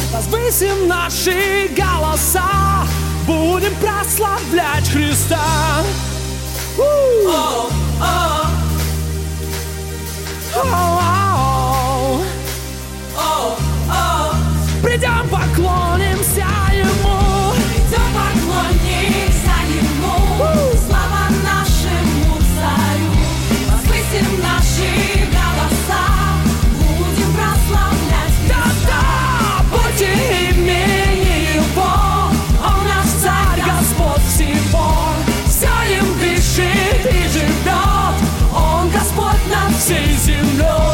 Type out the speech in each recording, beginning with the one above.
возвысим наши голоса, будем прославлять Христа. Придем, поклонимся Ему. Придем, поклонимся Ему. Слава нашему Царю. Возвысим наши голоса, будем прославлять Христа. Да-да, будьте имени Его, Он наш Царь, Господь всего. Все им дышит и живет, Он Господь над всей землей.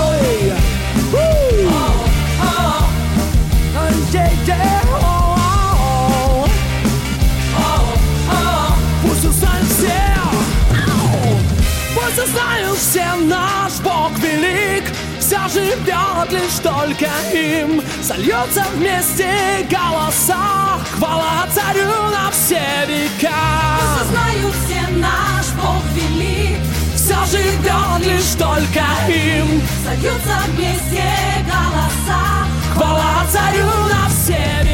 Пусть узнают все, пусть узнают все, наш Бог велик, все живет лишь только им. Сольются вместе голоса, хвала Царю на все века. Пусть узнают все, наш Бог велик, все живет лишь только им. сольются вместе голоса, Хвала Царю на все века.